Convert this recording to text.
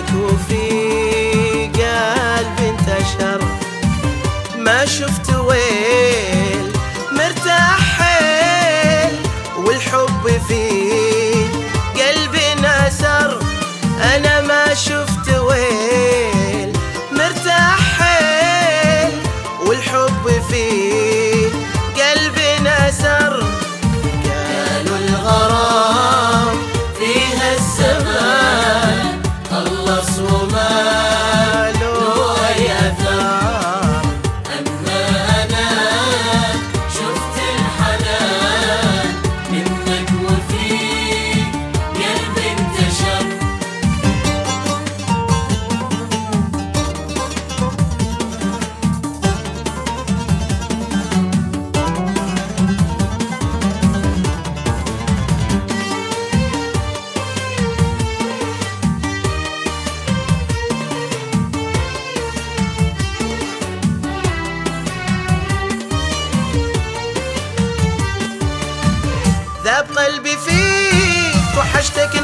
منك وفي قلبي انتشر، ما شفت ويل مرتاح حيل والحب في قلبي نسر. أنا ما شفت ويل مرتاح حيل والحب في قلبي نسر. قالوا الغرام فيها الزمان خلص وما له أي أثار، أما أنا شفت الحنان منك وفي قلبي انتشر. ذاب قلبي فيك وحشتك